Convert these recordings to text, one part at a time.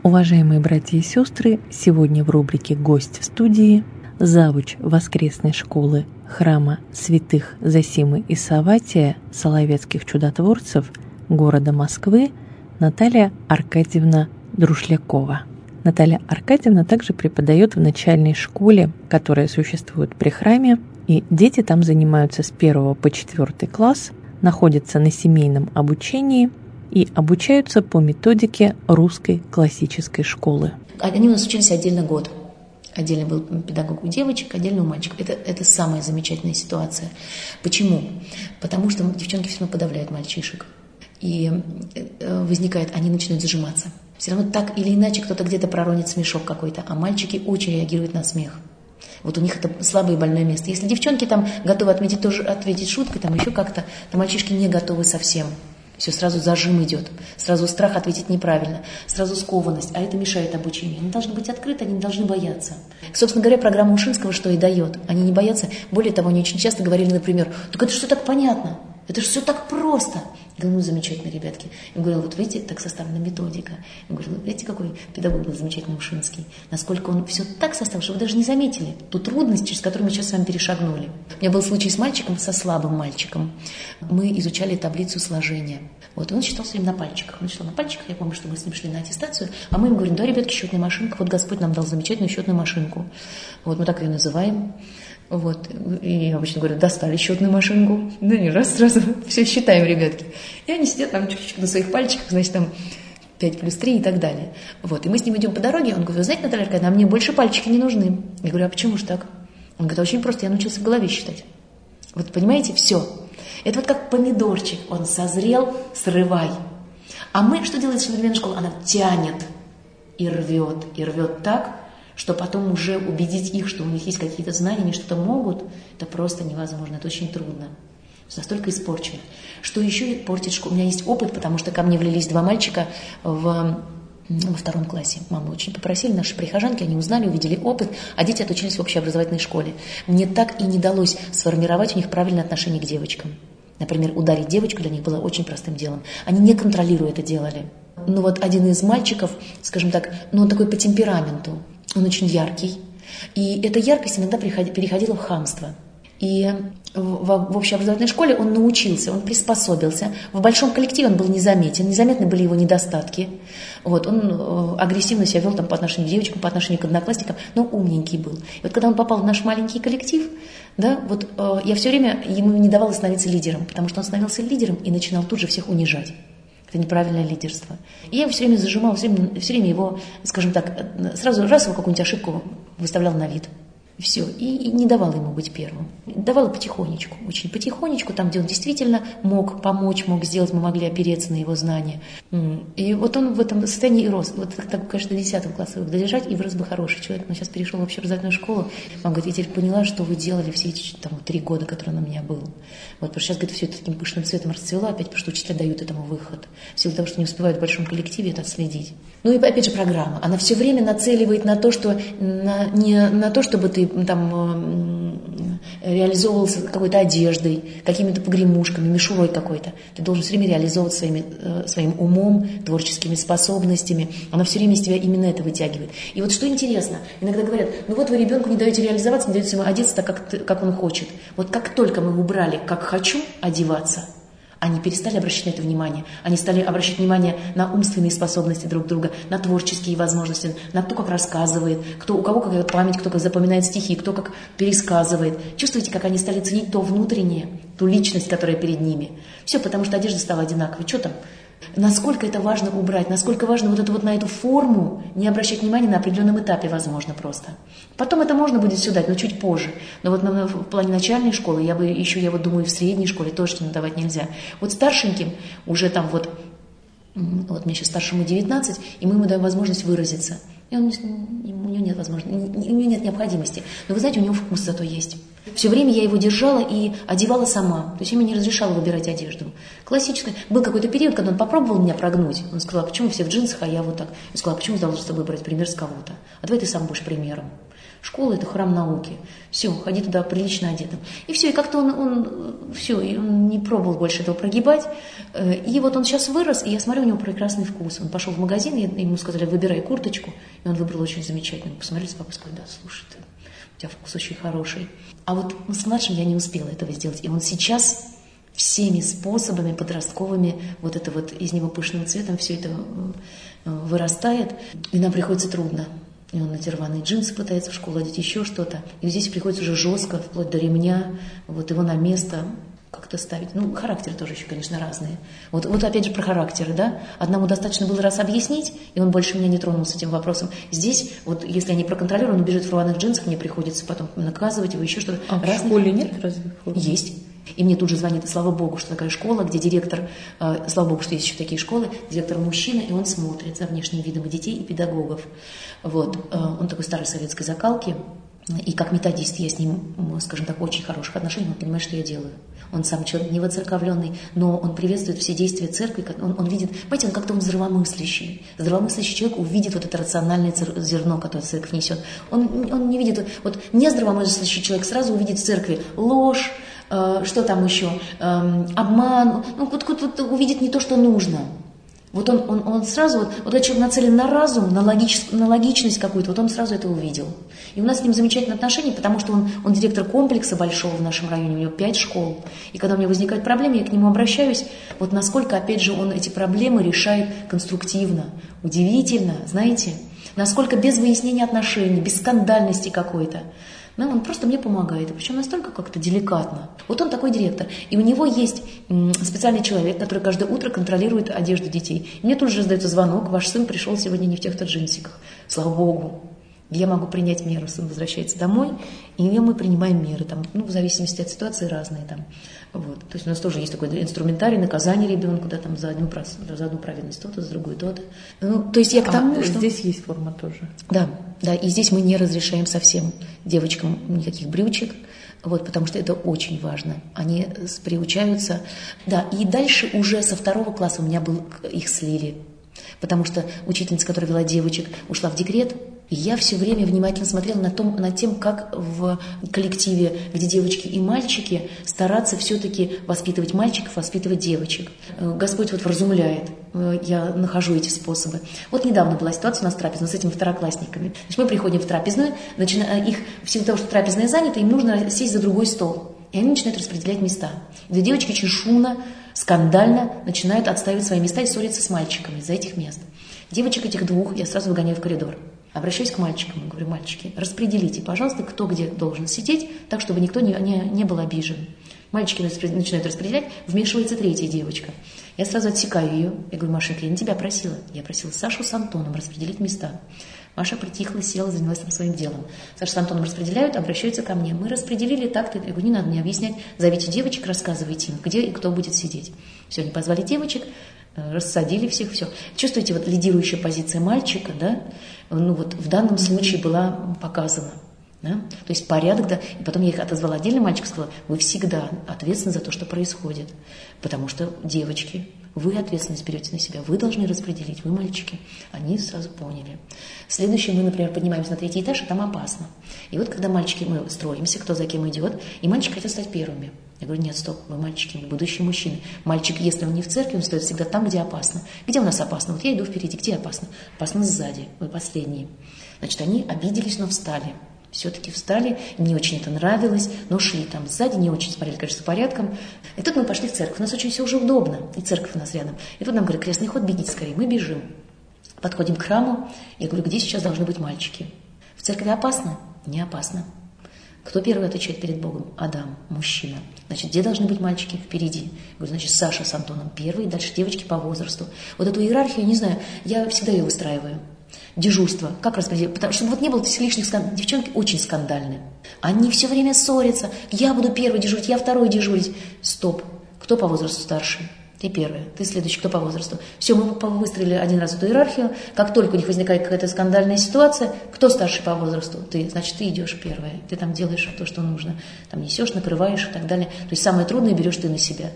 Уважаемые братья и сестры, сегодня в рубрике «Гость в студии» завуч воскресной школы храма святых Зосимы и Савватия Соловецких чудотворцев города Москвы Наталья Аркадьевна Друшлякова. Наталья Аркадьевна также преподает в начальной школе, которая существует при храме, и дети там занимаются с 1 по 4 класс, находятся на семейном обучении и обучаются по методике русской классической школы. Они у нас учились отдельно год. Отдельно был педагог у девочек, отдельно у мальчиков. Это самая замечательная ситуация. Почему? Потому что девчонки все равно подавляют мальчишек. И возникает, они начинают зажиматься. Все равно так или иначе кто-то где-то проронит смешок какой-то, а мальчики очень реагируют на смех. Вот у них это слабое и больное место. Если девчонки там готовы ответить шуткой, там еще как-то, то мальчишки не готовы совсем. Все, сразу зажим идет, сразу страх ответить неправильно, сразу скованность, а это мешает обучению. Они должны быть открыты, они не должны бояться. Собственно говоря, программа Ушинского что и дает. Они не боятся. Более того, они очень часто говорили, например, так это же все так понятно, это же все так просто. Я говорю, ну замечательно, ребятки. Я говорю, вот видите, так составлена методика. Я говорю, видите, какой педагог был замечательный Ушинский. Насколько он все так составил, что вы даже не заметили ту трудность, через которую мы сейчас с вами перешагнули. У меня был случай с мальчиком, со слабым мальчиком. Мы изучали таблицу сложения. Вот, он считал все время на пальчиках. Он считал на пальчиках, я помню, что мы с ним шли на аттестацию, а мы ему говорим, да, ребятки, счетная машинка, вот Господь нам дал замечательную счетную машинку. Вот, мы так ее называем. Вот, и я обычно говорю, достали счетную машинку, да не раз, сразу все считаем, ребятки. И они сидят там чуть-чуть на своих пальчиках, значит, там 5 плюс 3 и так далее. Вот, и мы с ним идем по дороге, он говорит, вы знаете, Наталья Аркадьевна, а мне больше пальчики не нужны. Я говорю, а почему же так? Он говорит, очень просто, я научился в голове считать. Вот, понимаете, все. Это вот как помидорчик, он созрел, срывай. А мы, что делает современная школа? Она тянет и рвет так, что потом уже убедить их, что у них есть какие-то знания, они что-то могут, это просто невозможно, это очень трудно. Настолько испорчено. Что еще портит школу? У меня есть опыт, потому что ко мне влились 2 мальчика во 2 классе. Мамы очень попросили, наши прихожанки, они узнали, увидели опыт, а дети отучились в общеобразовательной школе. Мне так и не удалось сформировать у них правильное отношение к девочкам. Например, ударить девочку для них было очень простым делом. Они не контролируя это делали. Но вот один из мальчиков, скажем так, он такой по темпераменту, он очень яркий. И эта яркость иногда переходила в хамство. И в общеобразовательной школе он научился, он приспособился. В большом коллективе он был незаметен, незаметны были его недостатки. Вот, он агрессивно себя вел там, по отношению к девочкам, по отношению к одноклассникам, но умненький был. И вот когда он попал в наш маленький коллектив, да, вот, я все время ему не давала становиться лидером, потому что он становился лидером и начинал тут же всех унижать. Это неправильное лидерство. И я его все время зажимала, все время его, скажем так, сразу раз его какую-нибудь ошибку выставлял на вид. Все. И не давала ему быть первым. Давала потихонечку, очень потихонечку, там, где он действительно мог помочь, мог сделать, мы могли опереться на его знания. И вот он в этом состоянии и рос. Вот так, конечно, до 10 класса додержать, и вырос бы хороший человек. Но сейчас перешел в общеобразовательную школу. Он говорит, я теперь поняла, что вы делали все эти 3 года, которые он у меня был. Вот, потому что сейчас, говорит, все это таким пышным цветом расцвело, опять потому что учителя дают этому выход. В силу того, что не успевают в большом коллективе это отследить. Ну и опять же программа. Она все время нацеливает на то, что не на то, чтобы ты там реализовывался какой-то одеждой, какими-то погремушками, мишурой какой-то. Ты должен все время реализовывать своим умом, творческими способностями. Она все время из тебя именно это вытягивает. И вот что интересно, иногда говорят, ну вот вы ребенку не даете реализоваться, не даете ему одеться так, как он хочет. Вот как только мы убрали «как хочу» одеваться, они перестали обращать на это внимание. Они стали обращать внимание на умственные способности друг друга, на творческие возможности, на то, как рассказывает, у кого какая память, кто как запоминает стихи, кто как пересказывает. Чувствуете, как они стали ценить то внутреннее, ту личность, которая перед ними. Все, потому что одежда стала одинаковой. Что там? Насколько это важно убрать, насколько важно вот это вот на эту форму не обращать внимания на определенном этапе, возможно, просто. Потом это можно будет все дать, но чуть позже. Но вот в плане начальной школы, я думаю, в средней школе тоже что-то давать нельзя. Вот старшеньким уже там вот мне сейчас старшему 19, и мы ему даем возможность выразиться. И у него нет возможности, у него нет необходимости. Но вы знаете, у него вкус зато есть. Все время я его держала и одевала сама. То есть я ему не разрешала выбирать одежду. Классическая. Был какой-то период, когда он попробовал меня прогнуть. Он сказал, почему все в джинсах, а я вот так. Я сказала, почему должен с тобой брать пример с кого-то? А давай ты сам будешь примером. Школа – это храм науки. Все, ходи туда прилично одетым. И все, и как-то он не пробовал больше этого прогибать. И вот он сейчас вырос, и я смотрю, у него прекрасный вкус. Он пошел в магазин, и ему сказали, выбирай курточку. И он выбрал очень замечательную. Посмотрели с папой, сказали, да, слушай, у тебя вкус очень хороший. А вот с младшим я не успела этого сделать. И он сейчас всеми способами подростковыми, вот это вот из него пышным цветом все это вырастает. И нам приходится трудно. И он эти рваные джинсы пытается в школу одеть, еще что-то. И здесь приходится уже жестко, вплоть до ремня, вот его на место как-то ставить. Ну, характеры тоже еще, конечно, разные. Вот опять же про характеры, да. Одному достаточно было раз объяснить, и он больше меня не тронул с этим вопросом. Здесь, вот если я не проконтролирую, он убежит в рваных джинсах, мне приходится потом наказывать его, еще что-то. А в школе нет разве формы? Есть. И мне тут же звонит, и слава богу, что такая школа, где директор, слава богу, что есть еще такие школы, директор мужчина, и он смотрит за внешним видом и детей, и педагогов. Вот. Он такой старой советской закалки, и как методист я с ним, скажем так, очень хороших отношений, он понимает, что я делаю. Он сам человек не воцерковленный, но он приветствует все действия церкви, он видит, понимаете, он как-то здравомыслящий. Здравомыслящий человек увидит вот это рациональное зерно, которое церковь несет. Он не видит, вот не здравомыслящий человек сразу увидит в церкви ложь, что там еще, обман, вот увидит не то, что нужно. Вот он сразу, вот этот человек нацелен на разум, на логичность какую-то, вот он сразу это увидел. И у нас с ним замечательные отношения, потому что он директор комплекса большого в нашем районе, у него 5 школ. И когда у меня возникают проблемы, я к нему обращаюсь, вот насколько, опять же, он эти проблемы решает конструктивно, удивительно, знаете, насколько без выяснения отношений, без скандальности какой-то. Но он просто мне помогает, причем настолько как-то деликатно. Вот он такой директор. И у него есть специальный человек, который каждое утро контролирует одежду детей. И мне тут же раздается звонок, ваш сын пришел сегодня не в тех-то джинсиках. Слава Богу. Я могу принять меру, сын возвращается домой, и мы принимаем меры, там, в зависимости от ситуации разные. Там, вот. То есть у нас тоже есть такой инструментарий наказания ребенку, да, там, за одну праведность то-то, за другую то-то. То есть я к тому, что... Здесь есть форма тоже. Да, и здесь мы не разрешаем совсем девочкам никаких брючек, вот, потому что это очень важно. Они приучаются. Да, и дальше уже со 2 класса у меня их слили, потому что учительница, которая вела девочек, ушла в декрет. И я все время внимательно смотрела над тем, как в коллективе, где девочки и мальчики, стараться все-таки воспитывать мальчиков, воспитывать девочек. Господь вот вразумляет, я нахожу эти способы. Вот недавно была ситуация у нас трапезная с этими второклассниками. Значит, мы приходим в трапезную, их в силу того, что трапезная занята, им нужно сесть за другой стол. И они начинают распределять места. И две девочки очень шумно, скандально начинают отстаивать свои места и ссориться с мальчиками из-за этих мест. Девочек этих двух я сразу выгоняю в коридор. Обращаюсь к мальчикам и говорю, мальчики, распределите, пожалуйста, кто где должен сидеть, так, чтобы никто не был обижен. Мальчики начинают распределять, вмешивается 3-я девочка. Я сразу отсекаю ее. Я говорю, Машенька, я не тебя просила. Я просила Сашу с Антоном распределить места. Маша притихла, села, занялась там своим делом. Саша с Антоном распределяют, обращаются ко мне. Мы распределили так-то. Я говорю, не надо мне объяснять. Зовите девочек, рассказывайте им, где и кто будет сидеть. Все, они позвали девочек, рассадили всех, все. Чувствуете, вот лидирующая позиция мальчика, да, вот в данном случае была показана. Да? То есть порядок, да. И потом я их отозвала отдельно, мальчик сказала, вы всегда ответственны за то, что происходит. Потому что девочки, вы ответственность берете на себя, вы должны распределить, вы мальчики. Они сразу поняли. Следующее, мы, например, поднимаемся на 3-й этаж, и там опасно. И вот когда мальчики, мы строимся, кто за кем идет, и мальчики хотят стать первыми. Я говорю, нет, стоп, вы мальчики, вы будущие мужчины. Мальчик, если он не в церкви, он стоит всегда там, где опасно. Где у нас опасно? Вот я иду впереди, где опасно? Опасно сзади, вы последние. Значит, они обиделись, но встали. Все-таки встали, не очень это нравилось, но шли там сзади, не очень смотрели, конечно, с порядком. И тут мы пошли в церковь, у нас очень все уже удобно, и церковь у нас рядом. И тут нам говорят, крестный ход, бегите скорее, мы бежим. Подходим к храму, я говорю, где сейчас должны быть мальчики? В церкви опасно? Не опасно. Кто первый отвечает перед Богом? Адам, мужчина. Значит, где должны быть мальчики? Впереди. Я говорю, значит, Саша с Антоном первый, дальше девочки по возрасту. Вот эту иерархию, не знаю, я всегда ее выстраиваю. Дежурство. Как распределить? Потому что вот не было лишних скандалов. Девчонки очень скандальные. Они все время ссорятся. Я буду первой дежурить, я второй дежурить. Стоп. Кто по возрасту старше? Ты первая, ты следующий, кто по возрасту. Все, мы выстроили один раз эту иерархию. Как только у них возникает какая-то скандальная ситуация, кто старше по возрасту? Ты, значит, ты идешь первая. Ты там делаешь то, что нужно. Там несешь, накрываешь и так далее. То есть самое трудное берешь ты на себя. То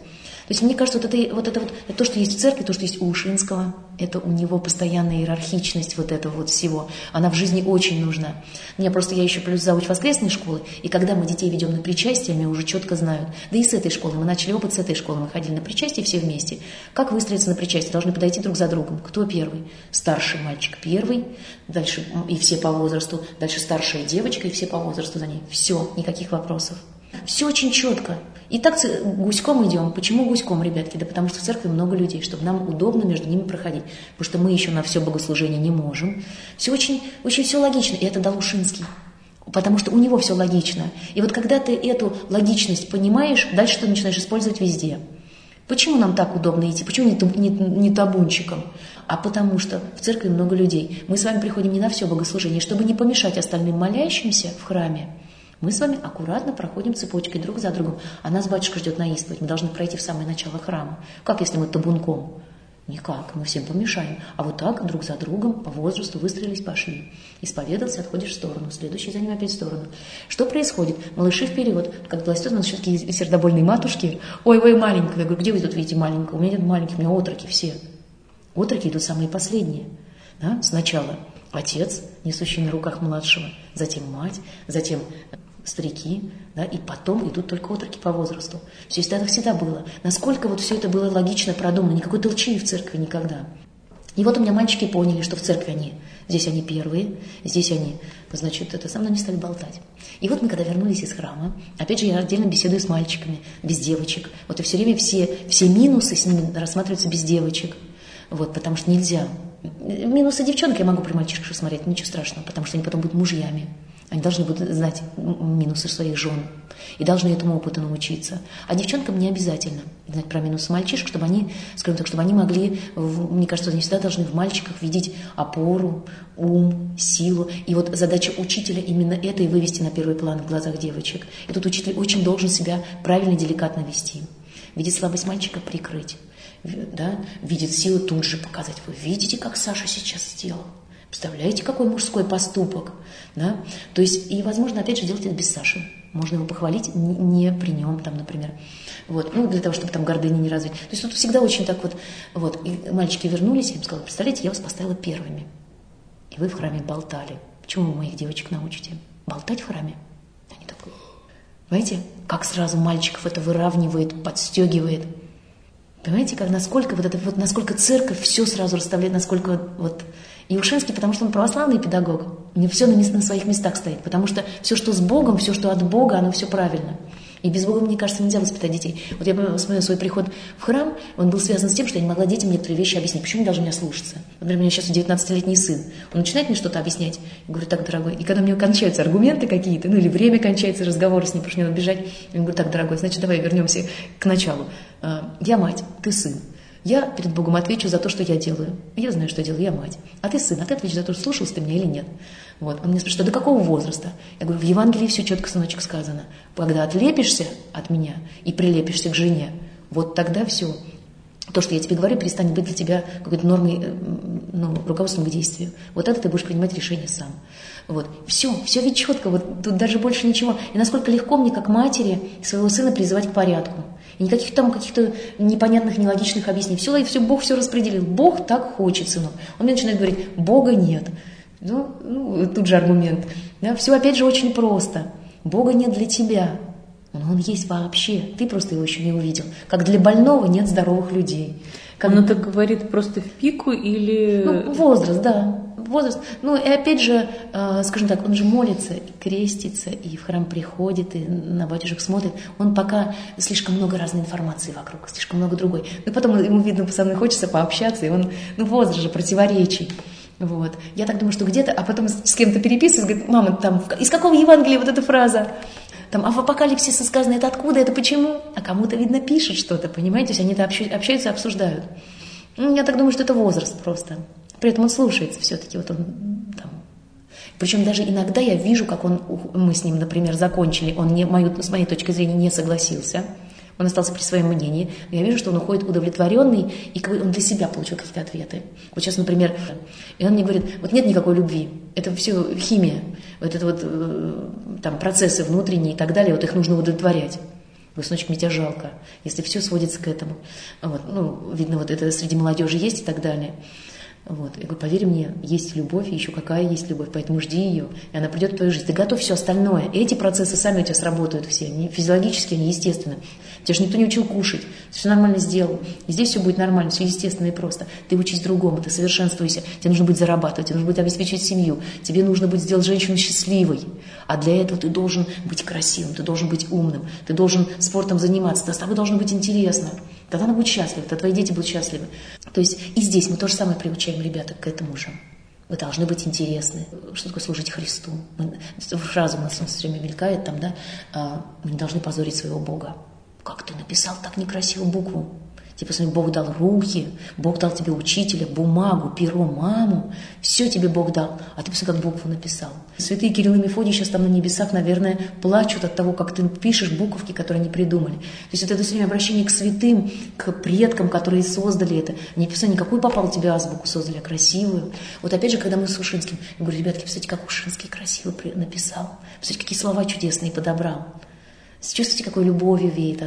есть мне кажется, это то, что есть в церкви, то, что есть у Ушинского, это у него постоянная иерархичность вот этого вот всего. Она в жизни очень нужна. Я еще плюс завуч воскресной школы, и когда мы детей ведем на причастие, меня уже четко знают. Да и с этой школы, мы начали опыт с этой школы, мы ходили на причастие все вместе. Как выстроиться на причастие? Должны подойти друг за другом. Кто первый? Старший мальчик первый, дальше и все по возрасту, дальше старшая девочка и все по возрасту за ней. Все, никаких вопросов. Все очень четко. И так гуськом идем. Почему гуськом, ребятки? Да потому что в церкви много людей, чтобы нам удобно между ними проходить. Потому что мы еще на все богослужение не можем. Все очень, очень все логично. И это дал Ушинский. Потому что у него все логично. И вот когда ты эту логичность понимаешь, дальше ты начинаешь использовать везде. Почему нам так удобно идти? Почему не табунчиком? А потому что в церкви много людей. Мы с вами приходим не на все богослужение, чтобы не помешать остальным молящимся в храме. Мы с вами аккуратно проходим цепочкой друг за другом. А нас батюшка ждет на исповедь. Мы должны пройти в самое начало храма. Как если мы табунком? Никак, мы всем помешаем. А вот так друг за другом по возрасту выстроились, пошли. Исповедался, отходишь в сторону. Следующий за ним опять в сторону. Что происходит? Малыши вперед. Как властет, у нас все-таки сердобольные матушки. Ой, маленькая. Я говорю, где вы тут видите маленького? У меня нет маленьких, у меня отроки все. Отроки идут самые последние. Да? Сначала отец, несущий на руках младшего, затем мать, затем старики, да, и потом идут только отроки по возрасту. Все это всегда было. Насколько вот все это было логично продумано, никакой толчии в церкви никогда. И вот у меня мальчики поняли, что в церкви здесь они первые, здесь они, значит, со мной не стали болтать. И вот мы, когда вернулись из храма, опять же, я отдельно беседую с мальчиками, без девочек. Вот и все время все минусы с ними рассматриваются без девочек. Вот, потому что нельзя. Минусы девчонок я могу при мальчишках смотреть, ничего страшного, потому что они потом будут мужьями. Они должны будут знать минусы своих жен и должны этому опыту научиться. А девчонкам не обязательно знать про минусы мальчишек, чтобы они, скажем так, чтобы они могли, мне кажется, они всегда должны в мальчиках видеть опору, ум, силу. И вот задача учителя именно это и вывести на первый план в глазах девочек. И тут учитель очень должен себя правильно, деликатно вести. Видеть слабость мальчика, прикрыть. Да? Видит силу, тут же показать. Вы видите, как Саша сейчас сделал? Представляете, какой мужской поступок? Да? То есть, и, возможно, опять же, делать это без Саши. Можно его похвалить не при нем, там, например. Вот. Ну, для того, чтобы там гордыни не развить. То есть тут всегда очень так вот. И мальчики вернулись, я им сказала, представляете, я вас поставила первыми. И вы в храме болтали. Почему вы моих девочек научите? Болтать в храме? Они так, понимаете, как сразу мальчиков это выравнивает, подстегивает. Понимаете, насколько церковь все сразу расставляет, насколько вот. И Ушинский, потому что он православный педагог, у него все на своих местах стоит, потому что все, что с Богом, все, что от Бога, оно все правильно. И без Бога, мне кажется, нельзя воспитать детей. Вот я посмотрела свой приход в храм, он был связан с тем, что я не могла детям некоторые вещи объяснить. Почему они должны меня слушаться? Например, у меня сейчас 19-летний сын. Он начинает мне что-то объяснять. Я говорю, так, дорогой. И когда у него кончаются аргументы какие-то, или время кончается, разговор с ним, потому что мне надо бежать, я говорю, так, дорогой, значит, давай вернемся к началу. Я мать, ты сын. Я перед Богом отвечу за то, что я делаю. Я знаю, что я делаю, я мать. А ты сын, а ты ответишь за то, что слушался ты меня или нет. Вот. Он меня спрашивает, до какого возраста? Я говорю, в Евангелии все четко, сыночек, сказано. Когда отлепишься от меня и прилепишься к жене, вот тогда все. То, что я тебе говорю, перестанет быть для тебя какой-то нормой, руководством к действию. Вот это ты будешь принимать решение сам. Вот. Все ведь четко, вот тут даже больше ничего. И насколько легко мне, как матери, своего сына призывать к порядку. И никаких там каких-то непонятных, нелогичных объяснений. Все, Бог все распределил. Бог так хочет, сынок. Он мне начинает говорить, Бога нет. Тут же аргумент. Да? Все опять же очень просто. Бога нет для тебя. Он есть вообще. Ты просто его еще не увидел. Как для больного нет здоровых людей. Он это говорит просто в пику или... Возраст, да. Возраст. И опять же, скажем так, он же молится, и крестится, и в храм приходит, и на батюшек смотрит. Он пока слишком много разной информации вокруг, слишком много другой. Потом ему, видно, со мной хочется пообщаться, и он, возраст же, противоречий. Вот. Я так думаю, что где-то, а потом с кем-то переписываюсь, говорит, мама, там, из какого Евангелия вот эта фраза? Там, а в Апокалипсисе сказано, это откуда, это почему? А кому-то, видно, пишет что-то, понимаете? То есть они-то общаются, обсуждают. Я так думаю, что это возраст просто. При этом он слушается все-таки. Вот он там. Причем даже иногда я вижу, как мы с ним, например, закончили, он с моей точки зрения не согласился. Он остался при своем мнении. Но я вижу, что он уходит удовлетворенный, и он для себя получил какие-то ответы. Вот сейчас, например, и он мне говорит, вот нет никакой любви, это все химия, вот это там процессы внутренние и так далее, вот их нужно удовлетворять. сыночек, мне тебя жалко, если все сводится к этому. Вот, ну, видно, вот это среди молодежи есть и так далее. Вот. Я говорю, поверь мне, есть любовь, и еще какая есть любовь, поэтому жди ее, и она придет в твою жизнь. Ты готовь все остальное. И эти процессы сами у тебя сработают все, они физиологически, они естественно. Тебя же никто не учил кушать, ты все нормально сделал. И здесь все будет нормально, все естественно и просто. Ты учись другому, ты совершенствуйся. Тебе нужно быть зарабатывать, тебе нужно быть обеспечивать семью, тебе нужно быть сделать женщину счастливой. А для этого ты должен быть красивым, ты должен быть умным, ты должен спортом заниматься, с тобой должно быть интересно. Тогда она будет счастлива, тогда твои дети будут счастливы. То есть и здесь мы то же самое приучаем ребяток к этому же. Вы должны быть интересны. Что такое служить Христу? Фраза у нас все время мелькает там, да, мы не должны позорить своего Бога. Как ты написал так некрасиво букву? Типа, смотри, Бог дал руки, Бог дал тебе учителя, бумагу, перо, маму. Все тебе Бог дал, а ты посмотри, как букву написал. Святые Кирилл и Мефодий сейчас там на небесах, наверное, плачут от того, как ты пишешь буковки, которые они придумали. То есть вот это все время обращение к святым, к предкам, которые создали это. Не писали, никакую попал тебе азбуку создали, а красивую. Вот опять же, когда мы с Ушинским, я говорю, ребятки, посмотрите, как Ушинский красиво написал. Посмотрите, какие слова чудесные подобрал. Чувствуете, какой любовью веет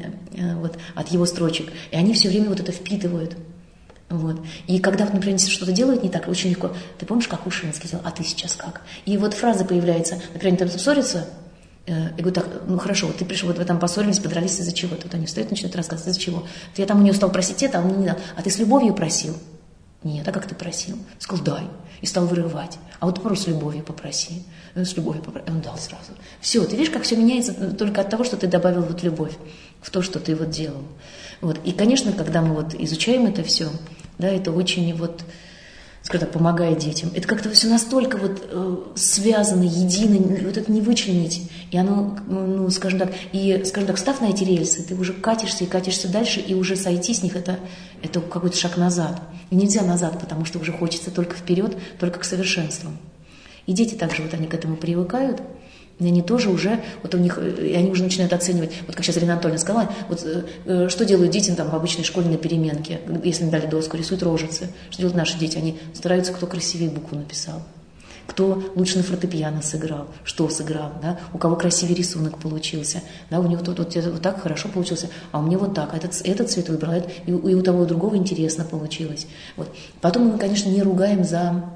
от его строчек. И они все время вот это впитывают. Вот. И когда, например, что-то делают не так, очень легко. Ты помнишь, как Ушинский делал, а ты сейчас как? И вот фраза появляется, например, они там ссорятся, я говорю, так, ну хорошо, вот ты пришел, вот вы там поссорились, подрались из-за чего-то. Вот они встают, начинают рассказывать, из-за чего. Я там у нее стал просить это, а он мне не дал. А ты с любовью просил? Нет, а как ты просил? Сказал, дай. И стал вырывать. А вот просто с любовью попроси. С любовью попроси. Он дал сразу. Все, ты видишь, как все меняется только от того, что ты добавил вот любовь в то, что ты вот делал. Вот. И, конечно, когда мы вот изучаем это все, да, это очень вот, скажем так, помогает детям. Это как-то все настолько вот связано, едино, вот это не вычленить. И оно, ну, скажем так, став на эти рельсы, ты уже катишься и катишься дальше, и уже сойти с них это какой-то шаг назад. И нельзя назад, потому что уже хочется только вперед, только к совершенству. И дети также вот они к этому привыкают, и они тоже уже, вот у них, и они уже начинают оценивать, вот как сейчас Ирина Анатольевна сказала, вот что делают дети там в обычной школе на переменке, если им дали доску, рисуют рожицы. Что делают наши дети? Они стараются, кто красивее букву написал, кто лучше на фортепиано сыграл, что сыграл, да? У кого красивее рисунок получился, да? У него вот так хорошо получился, а у меня вот так, этот цвет выбрал, и у того и у другого интересно получилось. Вот. Потом мы, конечно, не ругаем за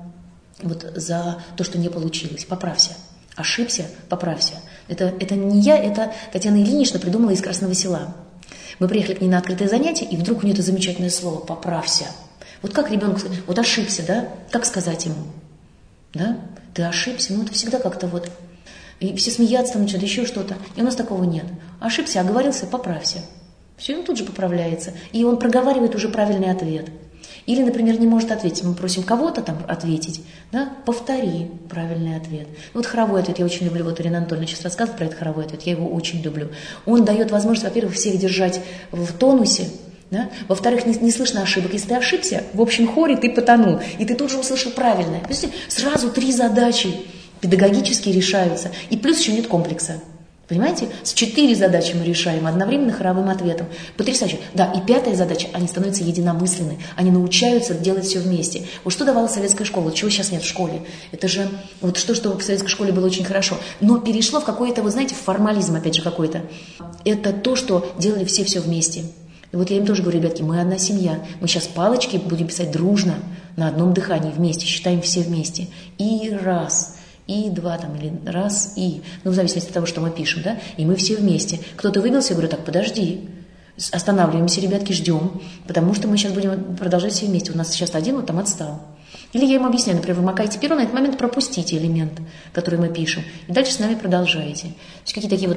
то, что не получилось. Поправься. Ошибся, поправься. Это не я, это Татьяна Ильинична придумала из Красного Села. Мы приехали к ней на открытое занятие, и вдруг у нее это замечательное слово «поправься». Вот как ребенок, вот ошибся, да? Как сказать ему? Да? Ты ошибся, ну это всегда как-то вот. И все смеяться там начинают, еще что-то. И у нас такого нет. Ошибся, оговорился, поправься. Все, он тут же поправляется. И он проговаривает уже правильный ответ. Или, например, не может ответить. Мы просим кого-то там ответить. Да? Повтори правильный ответ. Вот хоровой ответ я очень люблю. Вот Ирина Анатольевна сейчас рассказывает про этот хоровой ответ. Я его очень люблю. Он дает возможность, во-первых, всех держать в тонусе. Да? Во-вторых, не слышно ошибок. Если ты ошибся, в общем хоре ты потонул. И ты тут же услышал правильное. Сразу 3 задачи педагогически решаются. И плюс еще нет комплекса. Понимаете? С 4 задачи мы решаем одновременно хоровым ответом. Потрясающе. Да, и 5-я задача, они становятся единомысленны. Они научаются делать все вместе. Вот что давала советская школа, вот чего сейчас нет в школе. Это же вот что в советской школе было очень хорошо. Но перешло в какой-то, вот знаете, в формализм опять же какой-то. Это то, что делали все вместе. И вот я им тоже говорю, ребятки, мы одна семья. Мы сейчас палочки будем писать дружно, на одном дыхании вместе, считаем все вместе. И раз... И 2 там, или раз, и, ну, в зависимости от того, что мы пишем, да, и мы все вместе. Кто-то выбился, я говорю, так, подожди, останавливаемся, ребятки, ждем, потому что мы сейчас будем продолжать все вместе. У нас сейчас один вот там отстал. Или я им объясняю, например, вы макаете перо, на этот момент пропустите элемент, который мы пишем, и дальше с нами продолжаете. То есть какие-то такие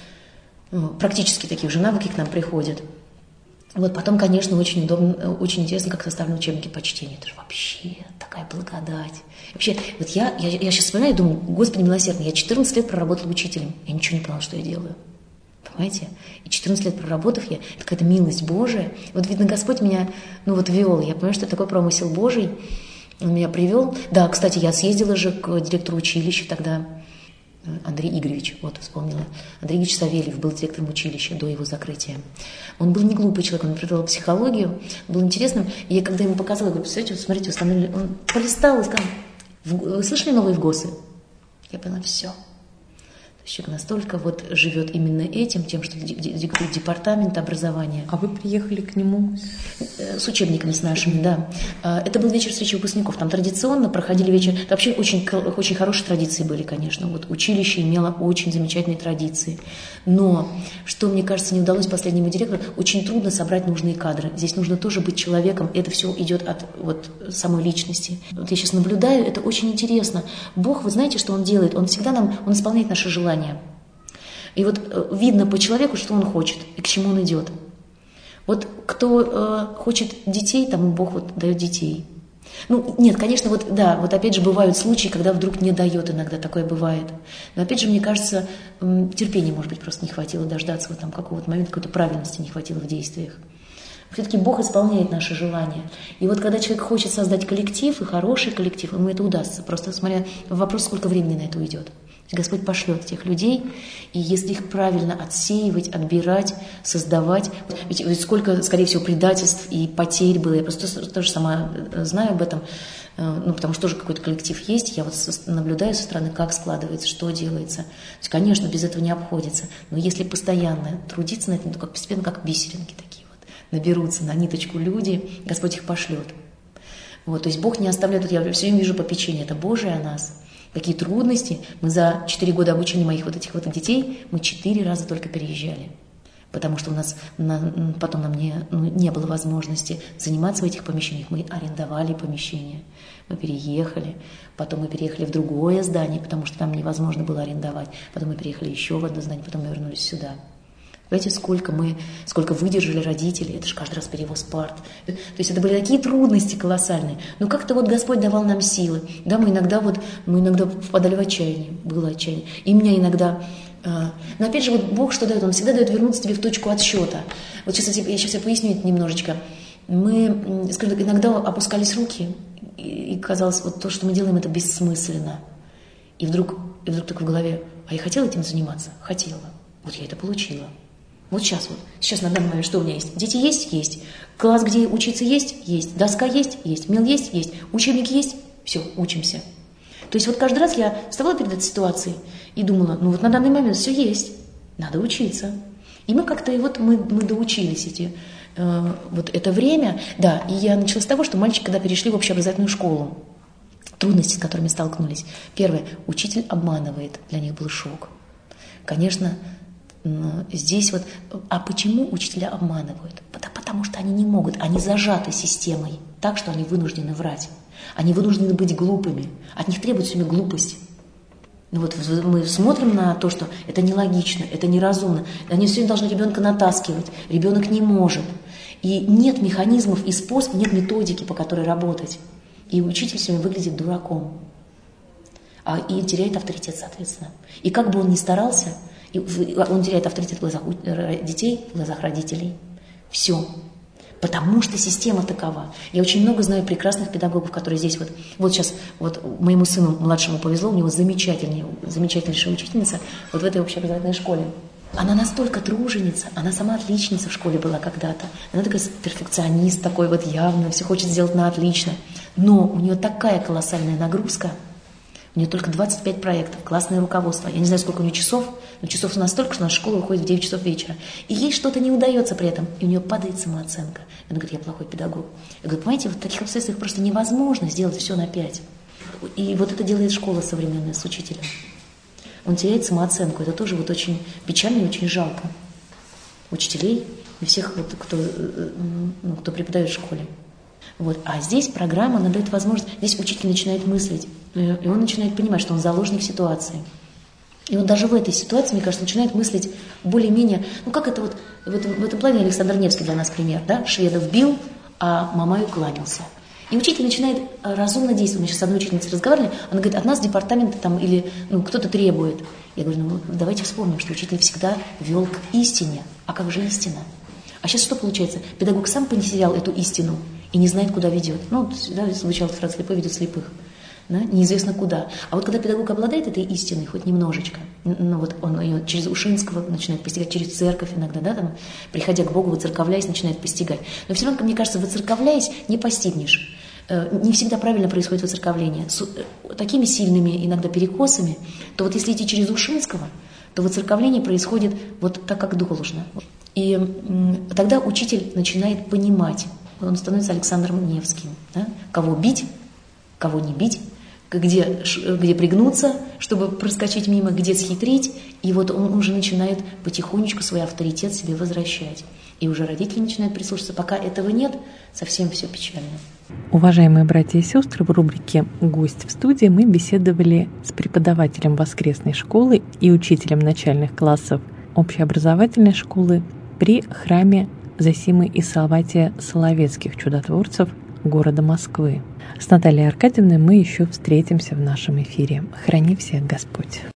вот практически такие уже навыки к нам приходят. Вот потом, конечно, очень удобно, очень интересно, как составлены учебники по чтению. Это же вообще такая благодать. Вообще, вот я сейчас вспоминаю и думаю, Господи милосердный, я 14 лет проработала учителем. Я ничего не поняла, что я делаю. Понимаете? И 14 лет проработав я, это какая-то милость Божия. Вот, видно, Господь меня, ну вот, вел. Я понимаю, что это такой промысел Божий. Он меня привел. Да, кстати, я съездила же к директору училища тогда. Андрей Игоревич, вот вспомнила. Андрей Игоревич Савельев был директором училища до его закрытия. Он был не глупый человек, он преподавал психологию, был интересным. И я когда ему показала, говорю, представляете, вот смотрите, установили, он полистал и сказал, вы слышали новые ВГОСы? Я поняла, все. Человек настолько вот живет именно этим, тем, что диктует департамент образования. А вы приехали к нему? С учебниками с нашими, да. Это был вечер встречи выпускников. Там традиционно проходили вечер. Это вообще очень хорошие традиции были, конечно. Вот училище имело очень замечательные традиции. Но, что, мне кажется, не удалось последнему директору, очень трудно собрать нужные кадры. Здесь нужно тоже быть человеком. Это все идет от вот самой личности. Вот я сейчас наблюдаю, это очень интересно. Бог, вы знаете, что Он делает? Он всегда Он исполняет наши желания. И вот видно по человеку, что он хочет и к чему он идет. Вот кто хочет детей, тому Бог вот дает детей. Ну, нет, конечно, вот да, вот опять же бывают случаи, когда вдруг не дает, иногда такое бывает. Но опять же, мне кажется, терпения, может быть, просто не хватило дождаться вот там какого-то момента, какой-то правильности не хватило в действиях. Все-таки Бог исполняет наши желания. И вот когда человек хочет создать коллектив, и хороший коллектив, ему это удастся. Просто смотря вопрос, сколько времени на это уйдет. Господь пошлет тех людей, и если их правильно отсеивать, отбирать, создавать, ведь сколько, скорее всего, предательств и потерь было, я просто тоже сама знаю об этом, потому что тоже какой-то коллектив есть, я вот наблюдаю со стороны, как складывается, что делается. То есть, конечно, без этого не обходится, но если постоянно трудиться на этом, то постепенно как бисеринки такие вот наберутся на ниточку люди, Господь их пошлет. Вот, то есть Бог не оставляет, я все время вижу попечение, это Божие о нас. Какие трудности. Мы за 4 года обучения моих вот этих вот детей, мы 4 раза только переезжали. Потому что у нас потом нам не было возможности заниматься в этих помещениях. Мы арендовали помещение, мы переехали. Потом мы переехали в другое здание, потому что там невозможно было арендовать. Потом мы переехали еще в одно здание, потом мы вернулись сюда. Понимаете, сколько выдержали родители, это же каждый раз перевоз парт. То есть это были такие трудности колоссальные. Но как-то вот Господь давал нам силы. Да, мы иногда впадали в отчаяние, было отчаяние. И меня иногда... Но опять же, вот Бог что дает? Он всегда дает вернуться тебе в точку отсчета. Вот сейчас я поясню это немножечко. Мы, скажем так, иногда опускались руки, и казалось, вот то, что мы делаем, это бессмысленно. И вдруг так в голове, а я хотела этим заниматься? Хотела. Вот я это получила. Вот сейчас на данный момент что у меня есть? Дети есть? Есть. Класс, где учиться есть? Есть. Доска есть? Есть. Мел есть? Есть. Учебники есть? Все, учимся. То есть вот каждый раз я вставала перед этой ситуацией и думала, вот на данный момент все есть, надо учиться. И мы как-то мы доучились это время. Да, и я начала с того, что мальчики, когда перешли в общеобразовательную школу, трудности, с которыми столкнулись. Первое, учитель обманывает, для них был шок. Конечно, здесь а почему учителя обманывают? Потому что они не могут, они зажаты системой так, что они вынуждены врать. Они вынуждены быть глупыми, от них требуют все время глупость. Мы смотрим на то, что это нелогично, это неразумно. Они все время должны ребенка натаскивать, ребенок не может. И нет механизмов и способов, нет методики, по которой работать. И учитель все время выглядит дураком. И теряет авторитет, соответственно. И как бы он ни старался, он теряет авторитет в глазах детей, в глазах родителей. Все. Потому что система такова. Я очень много знаю прекрасных педагогов, которые здесь сейчас моему сыну младшему повезло, у него замечательнейшая учительница в этой общеобразовательной школе. Она настолько труженица, она сама отличница в школе была когда-то. Она такая перфекционист такой явно, все хочет сделать на отлично. Но у нее такая колоссальная нагрузка. У нее только 25 проектов, классное руководство. Я не знаю, сколько у нее часов, но часов настолько, что наша школа выходит в 9 часов вечера. И ей что-то не удается при этом, и у нее падает самооценка. Она говорит, я плохой педагог. Я говорю, понимаете, в таких обстоятельствах просто невозможно сделать все на 5. И это делает школа современная с учителем. Он теряет самооценку. Это тоже очень печально и очень жалко. Учителей и всех, кто преподает в школе. А здесь программа, она дает возможность, здесь учитель начинает мыслить, и он начинает понимать, что он заложник ситуации. И он даже в этой ситуации, мне кажется, начинает мыслить более-менее, как это в этом плане Александр Невский для нас пример, да? Шведов бил, а Мамаю кланялся. И учитель начинает разумно действовать. Мы сейчас с одной учительницей разговаривали, она говорит, от нас департамент или кто-то требует. Я говорю, давайте вспомним, что учитель всегда вел к истине. А как же истина? А сейчас что получается? Педагог сам потерял эту истину и не знает, куда ведет. Звучала фраза «слепой ведет слепых». Да? Неизвестно куда. А когда педагог обладает этой истиной, хоть немножечко, он ее через Ушинского начинает постигать, через церковь иногда, приходя к Богу, выцерковляясь, начинает постигать. Но все равно, мне кажется, выцерковляясь, не постигнешь. Не всегда правильно происходит выцерковление. С такими сильными иногда перекосами, то если идти через Ушинского, то воцерковление происходит вот так, как должно. И тогда учитель начинает понимать, он становится Александром Невским, да? Кого бить, кого не бить, где пригнуться, чтобы проскочить мимо, где схитрить. И вот он уже начинает потихонечку свой авторитет себе возвращать. И уже родители начинают прислушиваться. Пока этого нет, совсем все печально. Уважаемые братья и сестры, в рубрике «Гость в студии» мы беседовали с преподавателем воскресной школы и учителем начальных классов общеобразовательной школы при храме Зосимы и Салаватия Соловецких чудотворцев города Москвы. С Натальей Аркадьевной мы еще встретимся в нашем эфире. Храни всех Господь!